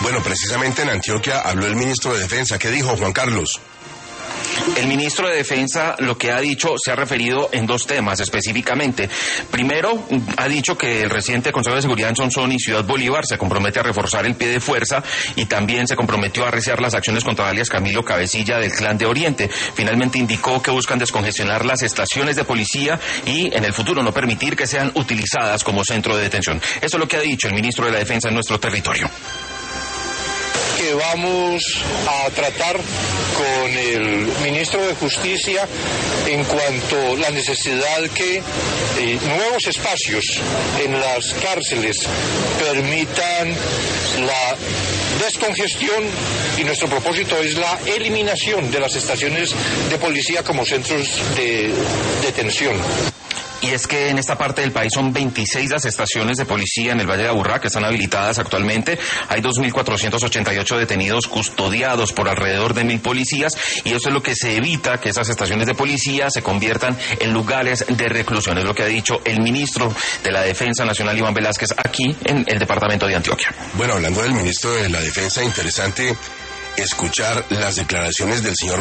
Bueno, precisamente en Antioquia habló el ministro de Defensa. ¿Qué dijo, Juan Carlos? El ministro de Defensa lo que ha dicho se ha referido en dos temas específicamente. Primero, ha dicho que el reciente Consejo de Seguridad en Sonsón y Ciudad Bolívar se compromete a reforzar el pie de fuerza y también se comprometió a arreciar las acciones contra alias Camilo Cabecilla del Clan de Oriente. Finalmente indicó que buscan descongestionar las estaciones de policía y en el futuro no permitir que sean utilizadas como centro de detención. Eso es lo que ha dicho el ministro de la Defensa en nuestro territorio. Que vamos a tratar con el ministro de Justicia en cuanto a la necesidad que nuevos espacios en las cárceles permitan la descongestión y nuestro propósito es la eliminación de las estaciones de policía como centros de detención. Y es que en esta parte del país son 26 las estaciones de policía en el Valle de Aburrá que están habilitadas actualmente. Hay 2.488 detenidos custodiados por alrededor de 1.000 policías y eso es lo que se evita que esas estaciones de policía se conviertan en lugares de reclusión. Es lo que ha dicho el ministro de la Defensa Nacional, Iván Velázquez, aquí en el departamento de Antioquia. Bueno, hablando del ministro de la Defensa, interesante escuchar las declaraciones del señor